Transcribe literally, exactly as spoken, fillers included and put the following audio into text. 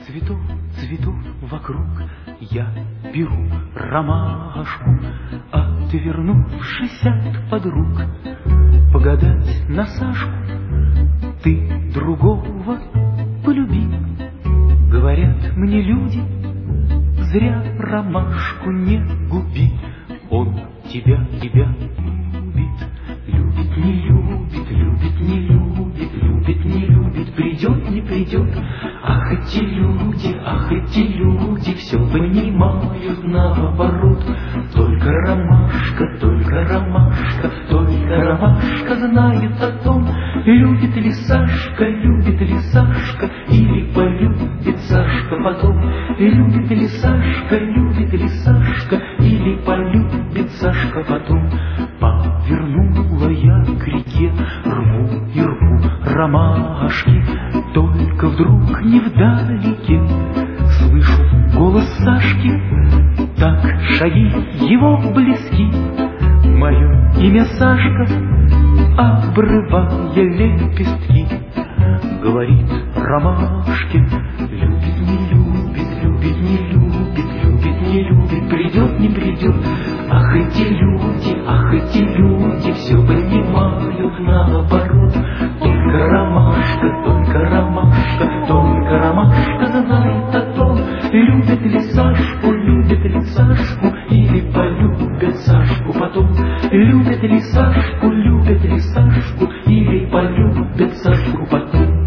Цветов, цветов вокруг я беру ромашку, отвернувшись от подруг, погадать на Сашку. Ты другого полюби, говорят мне люди, зря ромашку не губи. Он тебя, тебя любит, любит, не любит, любит, не любит, любит, не любит, придет, не придет. Ах, эти люди, ах, эти люди все понимают наоборот. Только ромашка, только ромашка, только ромашка знает о том, любит ли Сашка, любит ли Сашка, или полюбит Сашка потом. Любит ли Сашка, любит ли Сашка, или полюбит Сашка потом. Повернула я к реке, рву и рву ромашки, только вдруг невдалеке слышу голос Сашки. Так шаги его близки, мое имя Сашка, обрывая лепестки, говорит ромашке: любит, не любит, любит, не любит, любит, не любит, придет, не придет. Ах, эти люди, ах, эти люди все понимают наоборот. Только ромашка, только ромашка, только ромашка знает о том, любит ли Сашку, любит ли Сашку, или полюбит Сашку потом. Любит ли Сашку, любит ли Сашку, или полюбит Сашку потом.